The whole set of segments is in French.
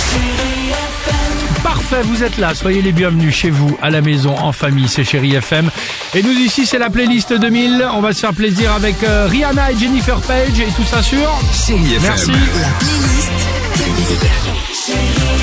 Parfait, vous êtes là, soyez les bienvenus chez vous, à la maison, en famille, c'est Chérie FM. Et nous ici, c'est la playlist 2000, on va se faire plaisir avec Rihanna et Jennifer Page et tout ça sur Chérie FM. Merci. La playlist 2000.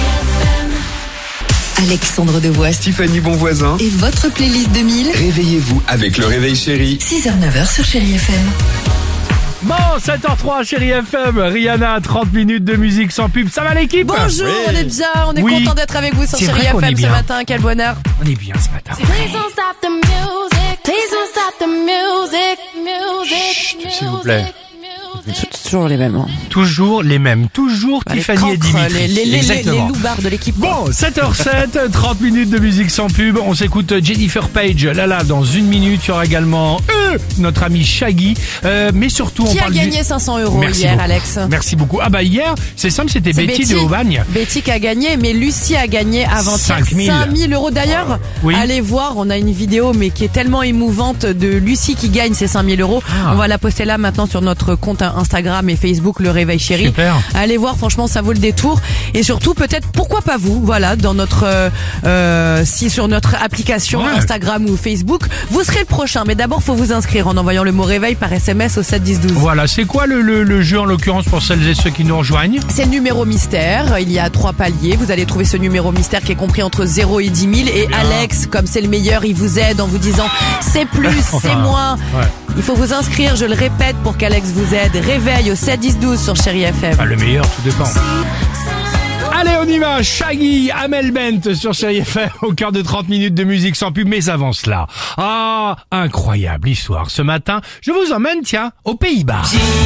Alexandre Devoise Tiffany Bonvoisin. et votre playlist 2000. Réveillez-vous avec le réveil chéri. 6h-9h sur Chérie FM. Bon, 7h03, Chérie FM, Rihanna, 30 minutes de musique sans pub, ça va l'équipe? Bonjour, Oui. on est bien, on est Oui. content d'être avec vous sur C'est Chérie vrai qu'on est FM ce bien. matin, quel bonheur. On est bien ce matin. Please don't stop the music. Please don't stop the music. Music. S'il vous plaît. Toujours les mêmes. Toujours les mêmes, toujours Tiffany et Dimitri. les Exactement. loupards de l'équipe. Bon, 7h07, 30 minutes de musique sans pub. On s'écoute Jennifer Page. Là, dans une minute, il y aura également notre ami Shaggy. Mais surtout, Qui on a parle gagné 500 € Merci hier, beaucoup. Alex? Merci beaucoup. Ah bah hier, c'est simple, c'était C'est Betty de Aubagne. Betty qui a gagné, mais Lucie a gagné avant-hier 5 000 € d'ailleurs. Oui. Allez voir, on a une vidéo mais qui est tellement émouvante de Lucie qui gagne ces 5 000 €. Ah. On va la poster là maintenant sur notre compte Instagram et Facebook, Le Réveil Chéri. Super. Allez voir, franchement, ça vaut le détour. Et surtout, peut-être, pourquoi pas vous, voilà, dans notre, si sur notre application Ouais. Instagram ou Facebook, vous serez le prochain. Mais d'abord, faut vous inscrire en envoyant le mot réveil par SMS au 7 10 12. Voilà, c'est quoi le jeu en l'occurrence pour celles et ceux qui nous rejoignent? C'est le numéro mystère. Il y a 3 paliers. Vous allez trouver ce numéro mystère qui est compris entre 0 et 10 000. Et Bien. Alex, comme c'est le meilleur, il vous aide en vous disant c'est plus, c'est Enfin, moins. ouais. Il faut vous inscrire, je le répète, pour qu'Alex vous aide. Réveil au 7 10 12 sur Chérie FM. Ah, le meilleur, tout dépend. Allez, on y va. Shaggy, Amel Bent sur Chérie FM au cœur de 30 minutes de musique sans pub. Mais avant cela, incroyable histoire. Ce matin, je vous emmène, tiens, aux Pays-Bas.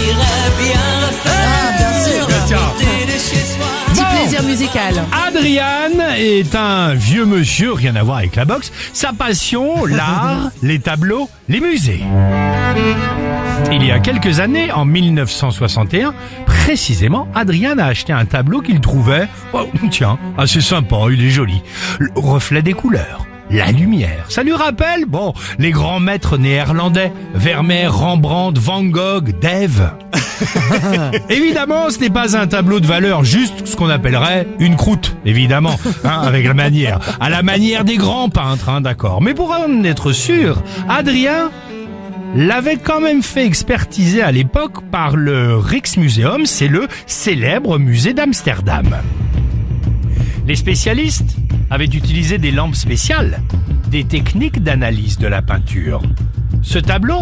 Ah, bien sûr. Tiens. Petit Bon. plaisir musical. Adrian est un vieux monsieur, rien à voir avec la boxe. Sa passion, l'art, les tableaux, les musées. Il y a quelques années, en 1961, précisément, Adrian a acheté un tableau qu'il trouvait, tiens, assez sympa, il est joli. Le reflet des couleurs. La lumière. Ça lui rappelle, les grands maîtres néerlandais. Vermeer, Rembrandt, Van Gogh, Dève. Évidemment, ce n'est pas un tableau de valeur, juste ce qu'on appellerait une croûte, évidemment, avec la manière. À la manière des grands peintres, d'accord. Mais pour en être sûr, Adrien l'avait quand même fait expertiser à l'époque par le Rijksmuseum, c'est le célèbre musée d'Amsterdam. Les spécialistes avaient utilisé des lampes spéciales, des techniques d'analyse de la peinture. Ce tableau,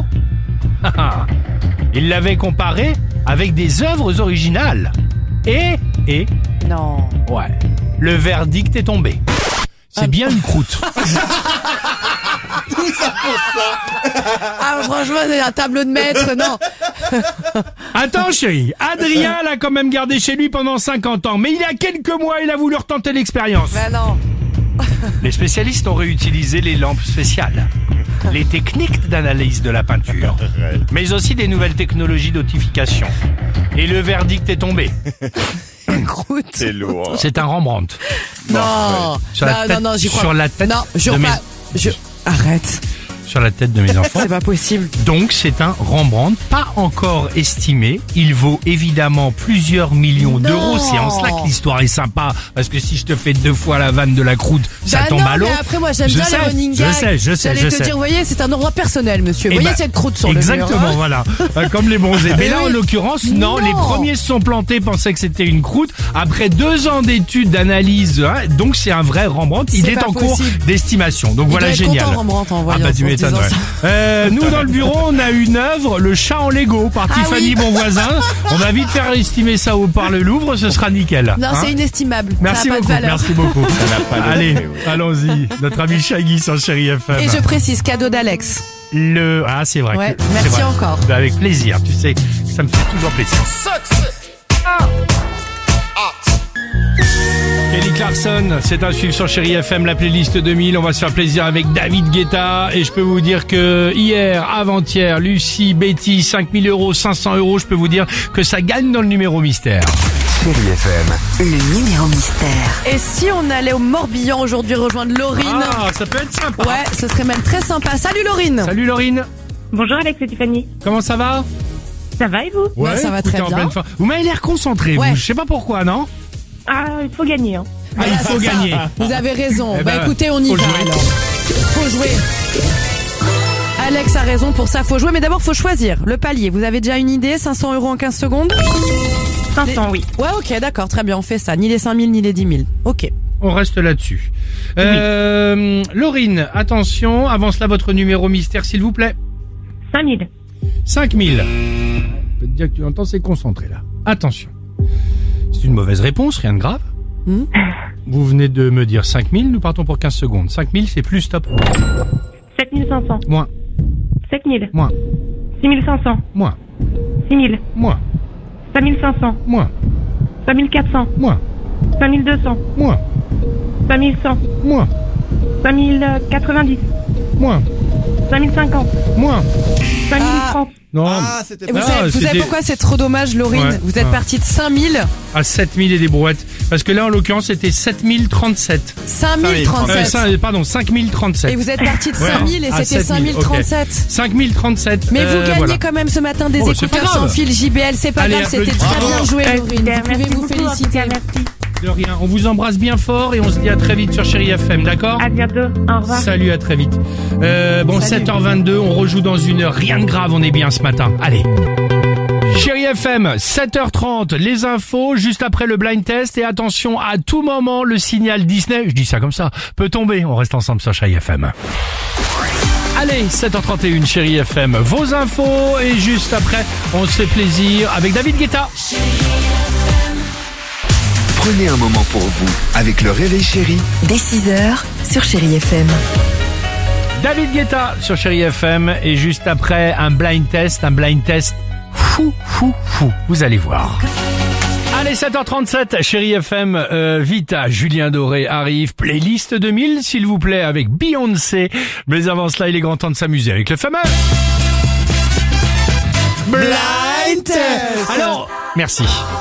ils l'avaient comparé avec des œuvres originales. Et, Non. ouais, le verdict est tombé. C'est bien une croûte. Ah, franchement, c'est un tableau de maître, non. Attends chérie, Adrien l'a quand même gardé chez lui pendant 50 ans, mais il y a quelques mois, il a voulu retenter l'expérience. Ben non. Les spécialistes ont réutilisé les lampes spéciales, les techniques d'analyse de la peinture, mais aussi des nouvelles technologies d'autification. Et le verdict est tombé. Croûte. C'est lourd. C'est un Rembrandt. Non. Sur la tête- non, j'y crois. sur la tête Non, de jure mes- pas. Arrête. Sur la tête de mes enfants. C'est pas possible. Donc c'est un Rembrandt pas encore estimé. Il vaut évidemment plusieurs millions d'euros. C'est en cela que l'histoire est sympa. Parce que si je te fais 2 fois la vanne de la croûte, ça Bah tombe non, à l'eau. mais après, moi, j'aime Je bien sais, les running gags. je sais. J'allais te dire, vous voyez, c'est un endroit personnel, monsieur. Vous Eh voyez ben, cette croûte sur le mur. exactement, hein. voilà. Comme les bronzés. Mais là, oui. en l'occurrence, non. Non. Les premiers se sont plantés, pensaient que c'était une croûte. Après 2 ans d'études, d'analyse, donc c'est un vrai Rembrandt. Il C'est est pas en cours possible. d'estimation. Donc Il voilà, doit être génial. content, Rembrandt, en Ah voyant bah tu ça, en se m'étonnes. disant Ouais. Nous dans le bureau, on a une œuvre, le chat en Lego, par Ah Tiffany oui. Bonvoisin. On va vite faire estimer ça au par le Louvre, ce sera nickel. Non, Hein c'est inestimable. Merci ça a beaucoup, pas de valeur. merci beaucoup. n'a pas de Allez, prix, oui. allons-y. Notre ami Shaggy sur Chérie FM. Et je précise, cadeau d'Alex. C'est vrai. Ouais, c'est merci vrai. encore. Avec plaisir, tu sais, ça me fait toujours plaisir. Kelly Clarkson, c'est un suivre sur Chérie FM, la playlist 2000. On va se faire plaisir avec David Guetta. Et je peux vous dire que hier, avant-hier, Lucie, Betty, 5 000 euros, 500 euros, je peux vous dire que ça gagne dans le numéro mystère. Chérie FM. Le numéro mystère. Et si on allait au Morbihan aujourd'hui rejoindre Laurine? Ah, ça peut être sympa. Ouais, ce serait même très sympa. Salut Laurine. Salut Laurine, Bonjour Alex et Tiffany. comment ça va? Ça va et vous? Ouais, ça va écoutez, très en bien. pleine forme. Vous m'avez l'air concentré, Ouais. vous. Je sais pas pourquoi, non? Ah, il faut gagner. Hein. Ah, il faut c'est ça. gagner. Vous avez raison. Eh Bah ben, écoutez, on y faut va jouer. alors. Faut jouer. Alex a raison pour ça, faut jouer, mais d'abord faut choisir le palier. Vous avez déjà une idée? 500 € en 15 secondes? 500, oui. Ouais, ok, d'accord, très bien, on fait ça. Ni les 5000 ni les 10 000. Ok. On reste là-dessus. Laurine, attention, avance là votre numéro mystère s'il vous plaît. 5000. 5000. Je peux te dire que tu entends, c'est concentré là. Attention. C'est une mauvaise réponse, rien de grave. Vous venez de me dire 5000, nous partons pour 15 secondes. 5000, c'est plus, stop. 7500. Moins, 7000. moins, 6500. moins, 6000. moins, 5500. moins, 5400. moins, 5200. moins, 5100. moins, 5090. moins, 5050. moins. 5030. Non, C'était Et vous, Ah, savez, vous savez c'était- pourquoi c'est trop dommage, Laurine? Ouais. Vous êtes Ah. parti de 5000, à 7000 et des brouettes. Parce que là, en l'occurrence, c'était 7037. 5037. Pardon, 5037. Et vous êtes parti de Ouais. 5000 et Ah, c'était 7000, 5037. 5037. Mais vous gagnez voilà. quand même ce matin des Oh, c'est pas écouteurs sans grave. fil JBL, c'est pas Allez, grave, c'était applaudissements. très bien joué, Laurine. Vous Merci pouvez vous beaucoup, en tout féliciter. cas, merci. De rien. On vous embrasse bien fort et on se dit à très vite sur Chéri FM, d'accord? À bientôt. Au revoir. Salut, à très vite. Bon, Salut. 7h22, on rejoue dans une heure. Rien de grave, on est bien ce matin. Allez. Chéri FM, 7h30, les infos, juste après le blind test. Et attention, à tout moment, le signal Disney, je dis ça comme ça, peut tomber. On reste ensemble sur Chéri FM. Allez, 7h31, Chéri FM, vos infos. Et juste après, on se fait plaisir avec David Guetta. Prenez un moment pour vous avec le Réveil Chéri. Dès 6h sur Chéri FM. David Guetta sur Chéri FM. Et juste après, un blind test fou. Vous allez voir. Allez, 7h37, Chéri FM, Vita, Julien Doré arrive, playlist 2000, s'il vous plaît, avec Beyoncé. Mais avant cela, il est grand temps de s'amuser avec le fameux Blind Test. Alors, merci.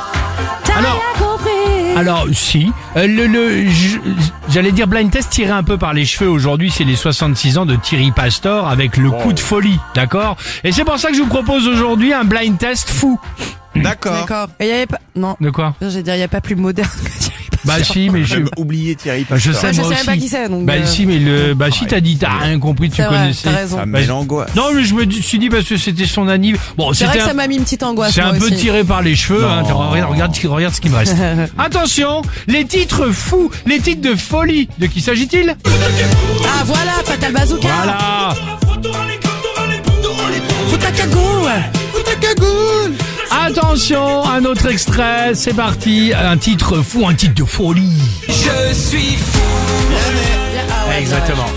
Alors, si, j'allais dire blind test tiré un peu par les cheveux. Aujourd'hui, c'est les 66 ans de Thierry Pastor avec le coup de folie, d'accord? Et c'est pour ça que je vous propose aujourd'hui un blind test fou. D'accord. D'accord. Et il y avait pas, non. De quoi? J'allais dire, il y a pas plus moderne que Thierry Pastor. Bah si, mais je... J'avais oublié Thierry Bah, je Pastor. sais, je moi sais aussi. même pas qui c'est, donc, Bah si, mais si t'as dit, t'as rien compris, tu C'est vrai, connaissais. t'as raison. Ça Bah, met l'angoisse. Non, mais je me suis dit parce que c'était son anniversaire. Bon, C'est vrai c'était que ça m'a mis une petite angoisse. c'est moi un peu aussi. tiré par les cheveux. Non. Hein. Regarde ce qui me reste. Attention, les titres fous, les titres de folie. De qui s'agit-il? Ah voilà, Fatal Bazooka. Voilà. Fous ta cagoule. Attention, un autre extrait. C'est parti. Un titre fou, un titre de folie. Ah ouais, Exactement.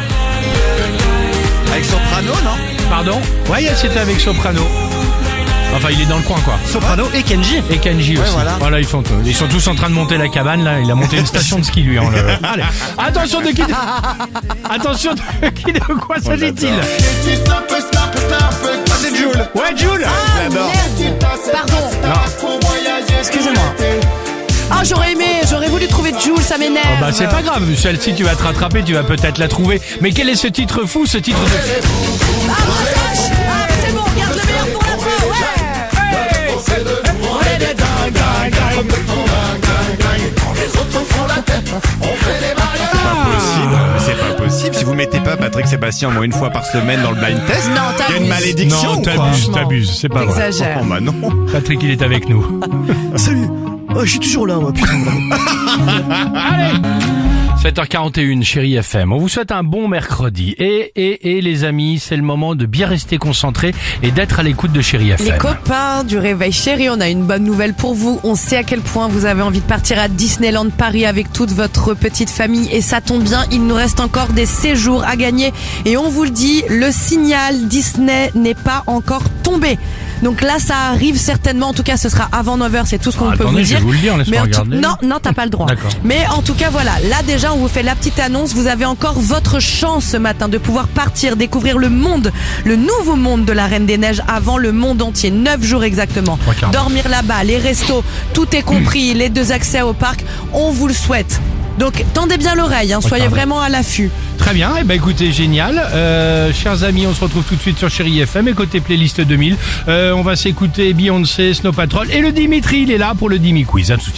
Avec Soprano, non? Pardon? Ouais, c'était avec Soprano. Enfin, il est dans le coin, quoi. Soprano et Kenji. Et Kenji aussi. voilà. Ils sont tous en train de monter la cabane, là. Il a monté une station de ski, lui. Allez. Attention de qui de quoi s'agit-il? C'est Jules. Ouais, Jules. J'adore. Pardon. Excusez-moi. Ah, j'aurais voulu trouver Jules, ça m'énerve. Oh, bah, c'est pas grave. Celle-ci, tu vas te rattraper, tu vas peut-être la trouver. Mais quel est ce titre fou, ce titre de... Ah, Bretache. Ah, c'est bon, regarde le meilleur pour la fin, ouais. C'est pas possible. Si vous mettez pas Patrick Sébastien au moins une fois par semaine dans le blind test, Non, il y a une t'abuses. malédiction. Non, ou quoi t'abuses, c'est pas vrai. T'exagères. Oh bah non. Patrick, il est avec nous. Salut. Je suis toujours là, moi, putain. Allez 7h41, Chéri FM. On vous souhaite un bon mercredi. Et les amis, c'est le moment de bien rester concentrés et d'être à l'écoute de Chéri FM. Les copains du Réveil Chéri, on a une bonne nouvelle pour vous. On sait à quel point vous avez envie de partir à Disneyland Paris avec toute votre petite famille. Et ça tombe bien, il nous reste encore des séjours à gagner. Et on vous le dit, le signal Disney n'est pas encore tombé. Donc là, ça arrive certainement. En tout cas, ce sera avant 9h. C'est tout ce qu'on peut Attendez, vous je dire. vais vous le dire, laisse-moi Mais en tout- regarder. non, t'as pas le droit. D'accord. Mais en tout cas, voilà. Là, déjà, on vous fait la petite annonce. Vous avez encore votre chance ce matin de pouvoir partir, découvrir le monde, le nouveau monde de la Reine des Neiges avant le monde entier. 9 jours exactement. 3/4. Dormir là-bas, les restos, tout est compris, les 2 accès au parc. On vous le souhaite. Donc, tendez bien l'oreille, hein, soyez Regardez. vraiment à l'affût. Très bien, et ben écoutez, génial. Chers amis, on se retrouve tout de suite sur Chéri FM et côté playlist 2000. On va s'écouter Beyoncé, Snow Patrol et le Dimitri, il est là pour le Dimi Quiz. À tout de suite.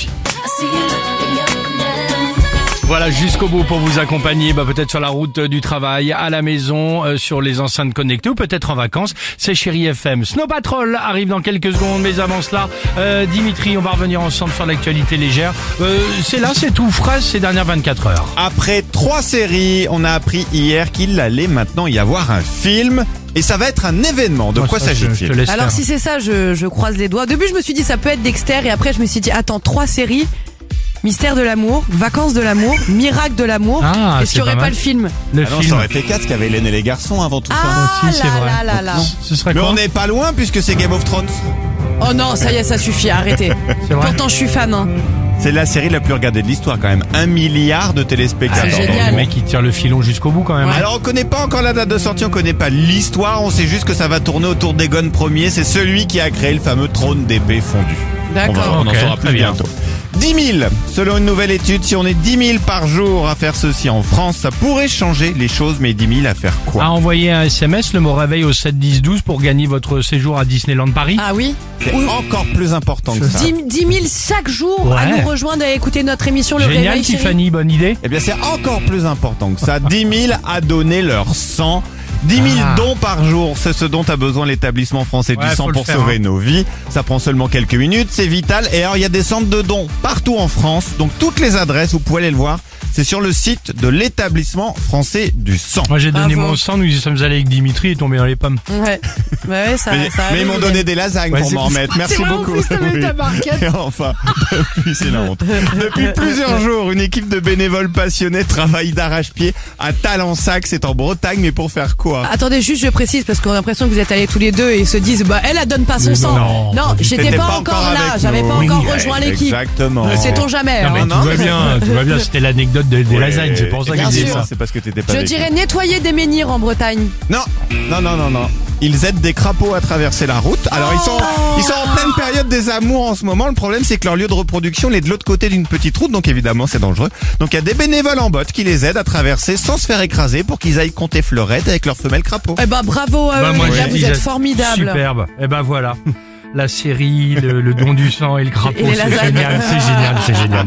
see you in your neck. Voilà, jusqu'au bout pour vous accompagner, peut-être sur la route du travail, à la maison, sur les enceintes connectées ou peut-être en vacances. C'est Chérie FM. Snow Patrol arrive dans quelques secondes, mais avant cela, Dimitri, on va revenir ensemble sur l'actualité légère. C'est tout frais ces dernières 24 heures. Après 3 séries, on a appris hier qu'il allait maintenant y avoir un film. Et ça va être un événement. De quoi s'agit-il? Alors si c'est ça, je croise les doigts. Au début, je me suis dit ça peut être Dexter et après je me suis dit attends, 3 séries. Mystère de l'amour, Vacances de l'amour, Miracle de l'amour. Ah, est-ce qu'il n'y aurait pas le film? Le Non, film. ça aurait fait 4 qu'il y avait Hélène et les garçons avant tout ça. Ah aussi, c'est vrai. là. Ce serait Mais quoi? on n'est pas loin puisque c'est Game of Thrones. Oh non, ça y est, ça suffit, arrêtez. C'est vrai. Pourtant, je suis fan. Hein. C'est la série la plus regardée de l'histoire quand même. 1 milliard de téléspectateurs. C'est génial. Le mec qui tire le filon jusqu'au bout quand même. Ouais. Alors on connaît pas encore la date de sortie, on connaît pas l'histoire, on sait juste que ça va tourner autour d'Egon Ier, c'est celui qui a créé le fameux trône d'épée fondu. D'accord. On en Ok, saura très plus bien. bientôt. 10 000, selon une nouvelle étude, si on est 10 000 par jour à faire ceci en France, ça pourrait changer les choses, mais 10 000 à faire quoi? À envoyer un SMS, le mot réveil au 7 10 12 pour gagner votre séjour à Disneyland Paris. Ah oui. C'est encore plus important que ça. 10 000 chaque jour à Ouais. nous rejoindre et à écouter notre émission Le Génial, Réveil Chérie. Tiffany, bonne idée. Eh bien, c'est encore plus important que ça. 10 000 à donner leur sang. 10 000 Ah. dons par jour, c'est ce dont a besoin l'établissement français Ouais, du sang faut le pour faire, sauver hein. nos vies. Ça prend seulement quelques minutes, c'est vital. Et alors, il y a des centres de dons partout en France. Donc, toutes les adresses, vous pouvez aller le voir. C'est sur le site de l'établissement français du sang. Moi j'ai donné Bravo. mon sang, nous y sommes allés avec Dimitri et tombé dans les pommes. Ouais. Ouais, ça, Mais, ça mais ils arrive. m'ont donné des lasagnes Ouais, pour c'est- m'en remettre. Merci c'est vrai, en beaucoup. plus, t'avais Oui. ta barquette. Et enfin, depuis, c'est la honte. Depuis plusieurs jours, une équipe de bénévoles passionnés travaille d'arrache-pied à Talensac. C'est en Bretagne, mais pour faire quoi? Attendez, juste je précise parce qu'on a l'impression que vous êtes allés tous les deux et ils se disent elle donne pas son Mais sang. non, Non, j'étais T'étais pas encore là, avec j'avais nous. pas encore Oui, rejoint l'équipe. Exactement. Ne sait-on jamais. Non hein. mais non, tout va bien, tout va bien. C'était l'anecdote des Ouais, lasagnes, c'est pour ça que bien je dis sûr. ça. C'est parce que t'étais pas Je avec dirais nettoyer des menhirs en Bretagne. nous. Non. Ils aident des crapauds à traverser la route. Alors ils sont en pleine période des amours en ce moment. Le problème c'est que leur lieu de reproduction il est de l'autre côté d'une petite route, donc évidemment c'est dangereux. Donc il y a des bénévoles en botte qui les aident à traverser sans se faire écraser pour qu'ils aillent compter fleurettes avec leurs femelles crapauds. Eh ben bravo à eux, moi, les gars, je vous dis, êtes formidables. Superbe. Et ben voilà. La série, le don du sang et le crapaud, Et les c'est lasagnes. génial, c'est génial.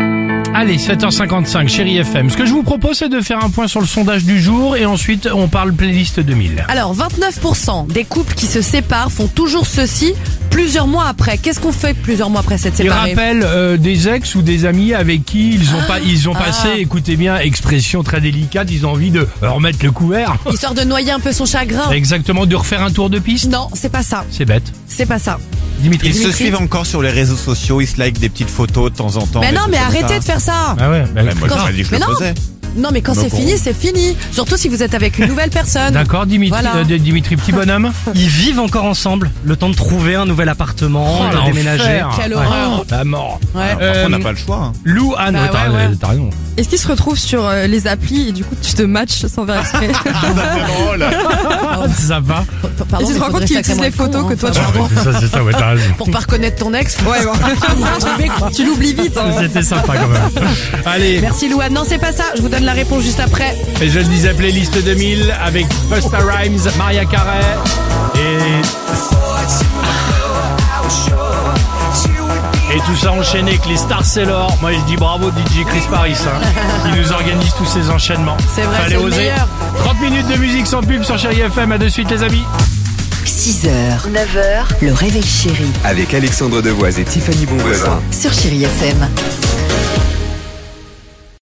Allez, 7h55, Chérie FM. Ce que je vous propose, c'est de faire un point sur le sondage du jour et ensuite on parle playlist 2000. Alors, 29% des couples qui se séparent font toujours ceci plusieurs mois après. Qu'est-ce qu'on fait plusieurs mois après s'être Ils séparés? rappellent des ex ou des amis avec qui ils ont passé, écoutez bien, expression très délicate, ils ont envie de remettre le couvert. Histoire de noyer un peu son chagrin. Exactement, de refaire un tour de piste. Non, c'est pas ça. C'est bête. C'est pas ça. Dimitri. Ils se Dimitri. suivent encore sur les réseaux sociaux, ils se likent des petites photos de temps en temps. Mais des non, trucs mais comme arrêtez ça. de faire ça. Ah ouais, bah, Ouais, moi, Quand- j'ai pas dit que je mais le non. faisais. Non, mais quand Mais c'est bon. fini, c'est fini. Surtout si vous êtes avec une nouvelle personne. D'accord, Dimitri, Voilà. Dimitri, petit bonhomme. Ils vivent encore ensemble, le temps de trouver un nouvel appartement, de l'enfer. déménager. Quelle horreur. La mort. Ouais. Alors, parfois, on n'a pas le choix. hein. Lou, Anne, Bah ouais, t'as ouais. t'as raison. Est-ce qu'ils se retrouvent sur les applis et du coup tu te matches sans faire exprès? C'est drôle. C'est sympa. Pardon, Et tu te mais rends compte faudrait qu'ils sacrément utilisent les être con, photos hein. que toi tu Enfin, envoies. C'est ça, ouais, t'as raison. Pour pas reconnaître ton ex. Ouais, tu l'oublies vite. Hein. C'était sympa quand même. Allez, Merci Louane. Non, c'est pas ça. Je vous donne la réponse juste après. et je le disais, playlist 2000 avec Busta Rhymes, Maria Carey et tout ça enchaîné avec les Stars Sailor. Moi je dis bravo DJ Chris Paris qui nous organise tous ces enchaînements. C'est vrai, Fallait c'est le oser. meilleur. 30 minutes de musique sans pub sur Chérie FM. À de suite les amis. 6h, 9h, le réveil chéri Avec Alexandre Devoise et Tiffany Bonvoisin. sur Chérie FM.